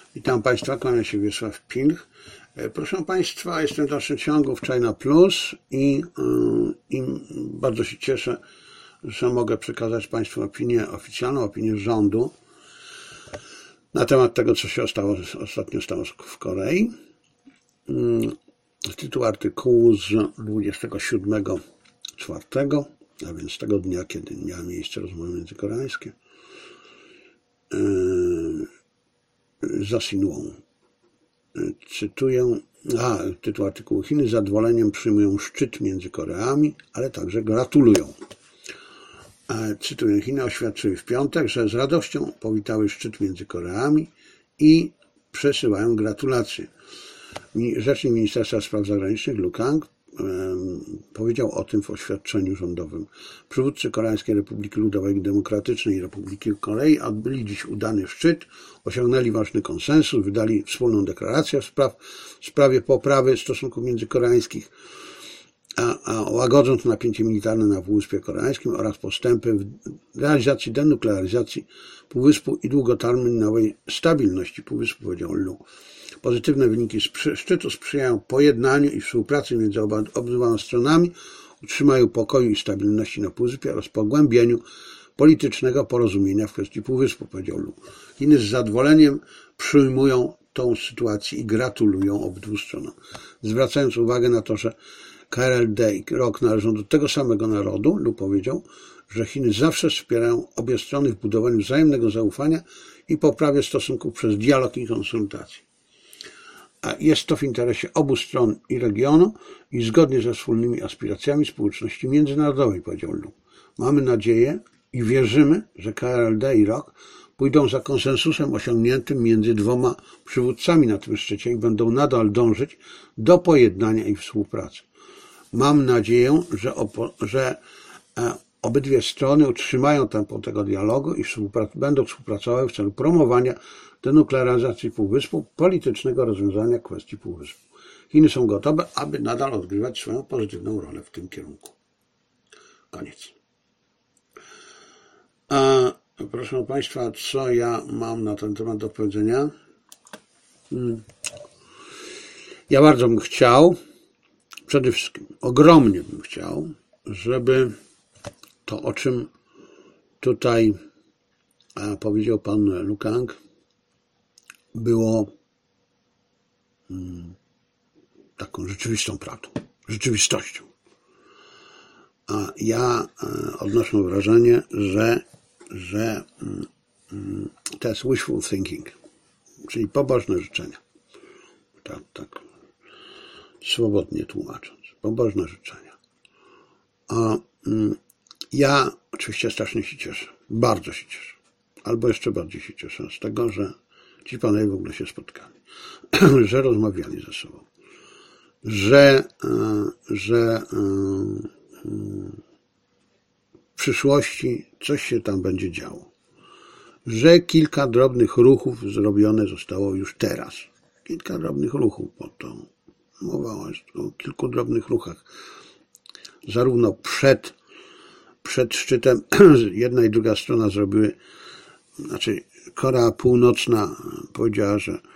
Witam Państwa, kłania się Wiesław Pilch. Proszę Państwa, jestem w dalszym ciągu w China Plus i bardzo się cieszę, że mogę przekazać Państwu oficjalną opinię rządu na temat tego, co się ostatnio stało w Korei. Tytuł artykułu z 27.04, a więc tego dnia, kiedy miały miejsce rozmowy międzykoreańskie, za Sinwą. Cytuję, tytuł artykułu: Chiny z zadowoleniem przyjmują szczyt między Koreami, ale także gratulują. Cytuję: Chiny oświadczyły w piątek, że z radością powitały szczyt między Koreami i przesyłają gratulacje. Rzecznik Ministerstwa Spraw Zagranicznych Lu Kang powiedział o tym w oświadczeniu rządowym. Przywódcy Koreańskiej Republiki Ludowej i Demokratycznej i Republiki Korei odbyli dziś udany szczyt, osiągnęli ważny konsensus, wydali wspólną deklarację w sprawie poprawy stosunków międzykoreańskich, łagodząc napięcie militarne na Półwyspie Koreańskim oraz postępy w realizacji denuklearyzacji Półwyspu i długoterminowej stabilności Półwyspu, powiedział Lu. Pozytywne wyniki szczytu sprzyjają pojednaniu i współpracy między obydwoma stronami, utrzymaniu pokoju i stabilności na Półwyspie oraz pogłębieniu politycznego porozumienia w kwestii Półwyspu, powiedział Lu. Chiny z zadowoleniem przyjmują tą sytuację i gratulują obydwu stronom. Zwracając uwagę na to, że KRLD i ROK należą do tego samego narodu, Lu powiedział, że Chiny zawsze wspierają obie strony w budowaniu wzajemnego zaufania i poprawie stosunków przez dialog i konsultacje. A jest to w interesie obu stron i regionu i zgodnie ze wspólnymi aspiracjami społeczności międzynarodowej, powiedział Lu. Mamy nadzieję i wierzymy, że KRLD i ROK pójdą za konsensusem osiągniętym między dwoma przywódcami na tym szczycie i będą nadal dążyć do pojednania i współpracy. Mam nadzieję, że obydwie strony utrzymają tempo tego dialogu i będą współpracowały w celu promowania denuklearyzacji Półwyspu, politycznego rozwiązania kwestii Półwyspu. Chiny są gotowe, aby nadal odgrywać swoją pozytywną rolę w tym kierunku. Koniec. Proszę Państwa, co ja mam na ten temat do powiedzenia? Ja bardzo bym chciał, przede wszystkim ogromnie bym chciał, żeby to, o czym tutaj powiedział pan Lu Kang, było taką rzeczywistą prawdą, rzeczywistością. A ja odnoszę wrażenie, że to jest wishful thinking, czyli pobożne życzenia. Tak swobodnie tłumacząc. Pobożne życzenia. Ja oczywiście strasznie się cieszę. Bardzo się cieszę. Albo jeszcze bardziej się cieszę z tego, że ci panowie w ogóle się spotkali. Że rozmawiali ze sobą. Że w przyszłości coś się tam będzie działo. Że kilka drobnych ruchów zrobione zostało już teraz. Kilka drobnych ruchów, bo to mowa jest o kilku drobnych ruchach. Zarówno przed szczytem jedna i druga strona zrobiły, znaczy Korea Północna powiedziała,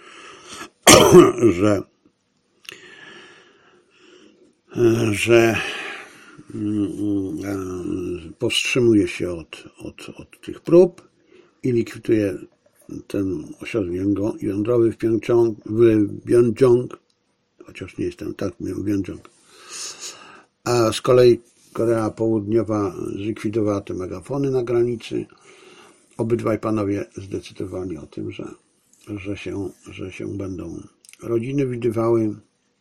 że powstrzymuje się od tych prób i likwiduje ten ośrodek jądrowy w Pjongjong, chociaż nie jestem, tak mówię, Pjongjong. A z kolei Korea Południowa zlikwidowała te megafony na granicy. Obydwaj panowie zdecydowali o tym, że się będą rodziny widywały.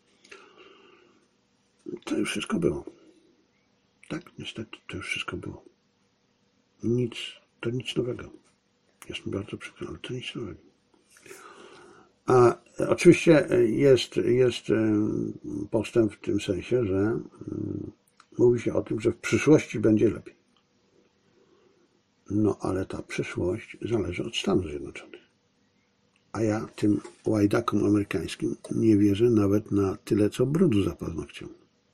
To już wszystko było. Tak, niestety, to już wszystko było. To nic nowego. Jest mi bardzo przykro, ale to nic nowego. A oczywiście jest postęp w tym sensie, że mówi się o tym, że w przyszłości będzie lepiej. No ale ta przyszłość zależy od Stanów Zjednoczonych. A ja tym łajdakom amerykańskim nie wierzę nawet na tyle, co brudu za paznokciem.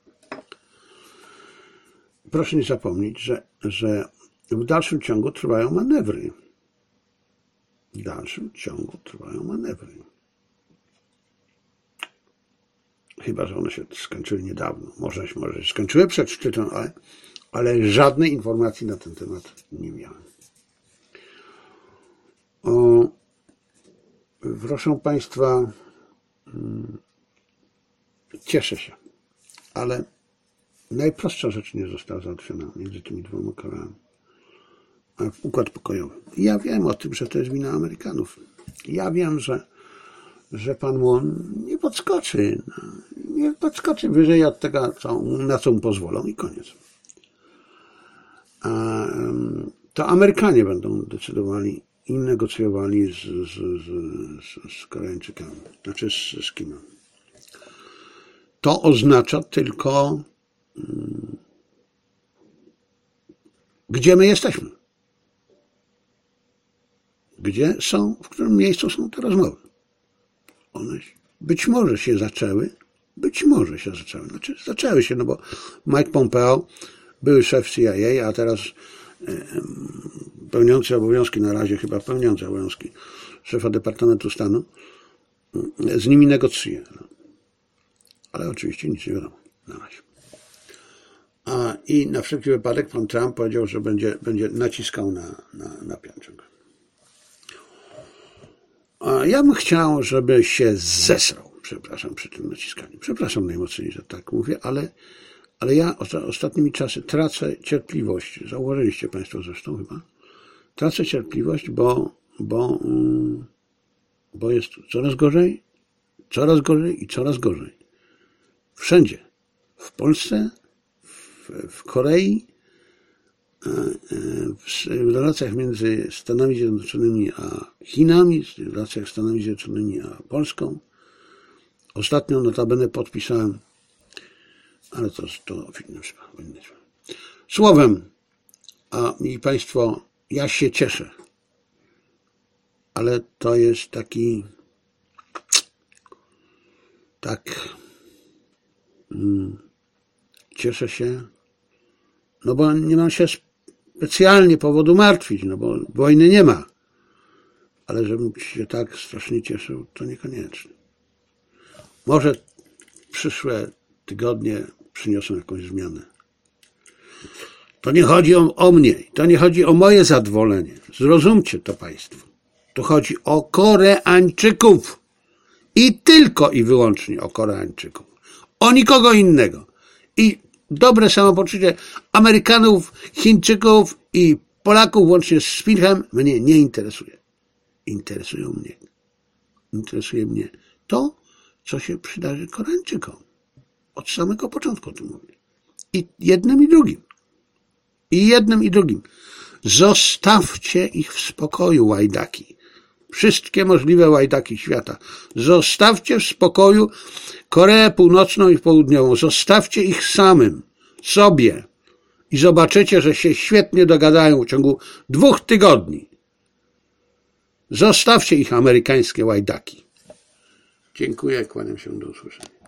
Proszę nie zapomnieć, że w dalszym ciągu trwają manewry. w dalszym ciągu trwają manewry. Chyba że one się skończyły niedawno. Może się skończyły przed szczytem, ale żadnej informacji na ten temat nie miałem. Proszę Państwa, cieszę się, ale najprostsza rzecz nie została załatwiona między tymi dwoma krajami. Układ pokojowy. Ja wiem o tym, że to jest wina Amerykanów. Ja wiem, że pan Moon nie podskoczy wyżej od tego, na co mu pozwolą i koniec. To Amerykanie będą decydowali i negocjowali z Koreańczykami, znaczy z Kimem. To oznacza tylko, gdzie my jesteśmy. W którym miejscu są te rozmowy. One być może się zaczęły, znaczy zaczęły się, no bo Mike Pompeo, były szef CIA, a teraz pełniący obowiązki, na razie chyba pełniący obowiązki szefa Departamentu Stanu, z nimi negocjuje. Ale oczywiście nic nie wiadomo na razie. I na wszelki wypadek pan Trump powiedział, że będzie naciskał na Pjongczang. Ja bym chciał, żeby się zesrał, przepraszam, przy tym naciskaniu. Przepraszam najmocniej, że tak mówię, ale ja ostatnimi czasy tracę cierpliwość. Zauważyliście Państwo zresztą chyba. Tracę cierpliwość, bo jest coraz gorzej i coraz gorzej. Wszędzie. W Polsce, w Korei, w relacjach między Stanami Zjednoczonymi a Chinami, w relacjach z Stanami Zjednoczonymi a Polską. Ostatnio notabene podpisałem, ale to w innym sprawie. Słowem, i Państwo, ja się cieszę, ale to jest cieszę się, no bo nie mam się specjalnie powodu martwić, no bo wojny nie ma. Ale żebym się tak strasznie cieszył, to niekoniecznie. Może przyszłe tygodnie przyniosą jakąś zmianę. To nie chodzi o mnie, to nie chodzi o moje zadowolenie. Zrozumcie to Państwo. To chodzi o Koreańczyków. I tylko i wyłącznie o Koreańczyków. O nikogo innego. I dobre samopoczucie Amerykanów, Chińczyków i Polaków, łącznie z Spilchem, mnie nie interesuje. Interesuje mnie to, co się przydarzy Koreańczykom. Od samego początku o tym mówię. I jednym i drugim. Zostawcie ich w spokoju, łajdaki. Wszystkie możliwe łajdaki świata. Zostawcie w spokoju Koreę Północną i Południową. Zostawcie ich samym, sobie. I zobaczycie, że się świetnie dogadają w ciągu 2 tygodni. Zostawcie ich, amerykańskie łajdaki. Dziękuję, kłaniam się, do usłyszenia.